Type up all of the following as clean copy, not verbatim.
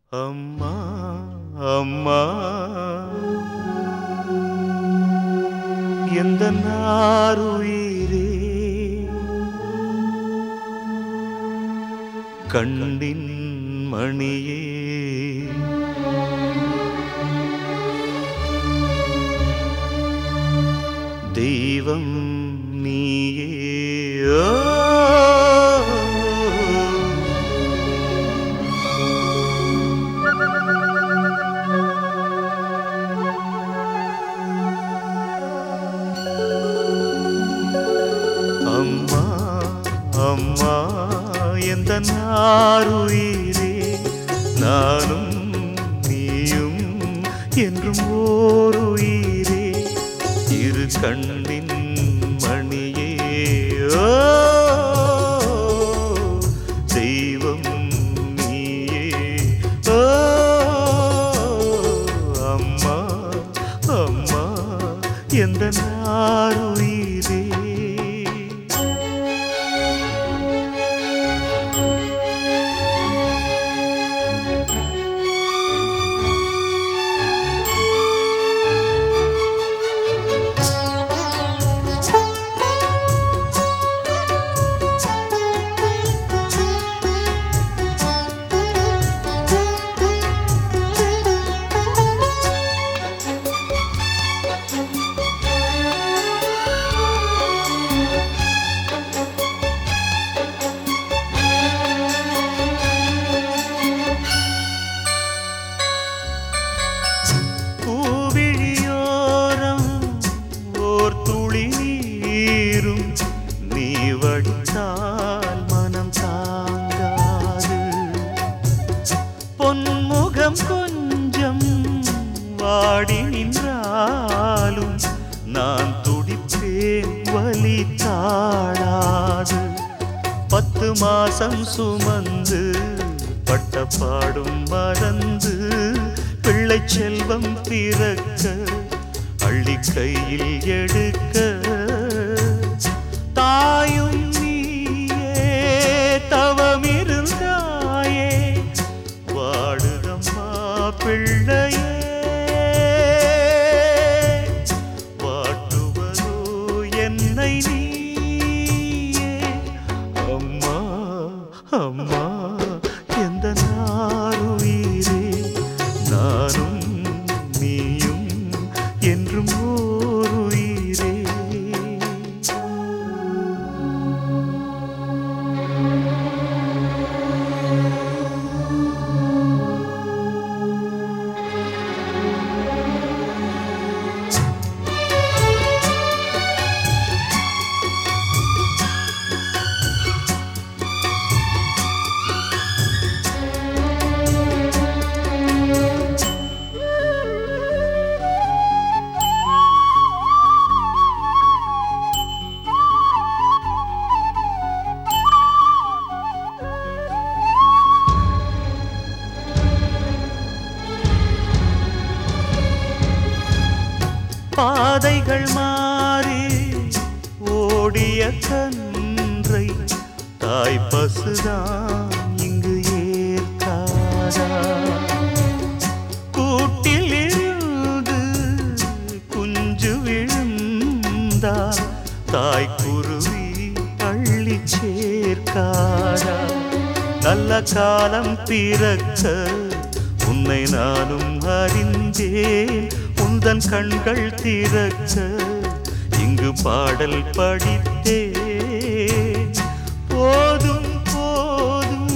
அம்மா அம்மா எந்த நாருயிரே கண்ணின் மணியே தெய்வம் நீயே அம்மா அம்மா எந்த நாருயிரே நானும் நீயும் என்றும் ஓருயிரே இரு கண்ணின் மணியே தெய்வம் நீயே அம்மா அம்மா எந்த நாருயிரே நீ வடித்தால் மனம் தாங்காது பொன்முகம் கொஞ்சம் வாடி நின்றாலும் நான் துடிப்பேன் வலி தாழாது 10 மாசம் சுமந்து பட்ட பாடும் மறந்து பிள்ளை செல்வம் பிறக்க அள்ளி கையில் எடுக்க தாயும் நீயே தவமிருந்தாயே வாடுதம்மா பிள்ளையே வாட்டுவதோ என்னை நீயே அம்மா அம்மா எந்த நாருயிரே நானும் நீயும் என்றும் ஓருயிரே பாதைகள் மாறி ஓடிய கன்றை தாய் பசுதான் இங்கு ஏற்காதா கூட்டில் இருந்து குஞ்சு விழுந்தால் தாய் குருவி அள்ளி சேர்க்காதா நல்ல காலம் பிறக்க உன்னை நானும் அறிந்தேன் உந்தன் கண்கள் திறக்க இங்கு பாடல் படித்தே போதும் போதும்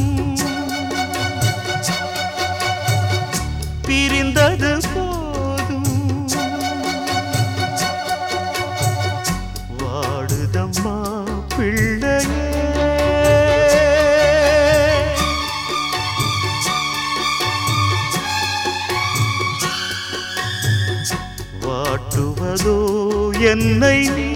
பிரிந்தது போதும் வாடுதம்மா பிள்ளையே வாட்டுவதோ என்னை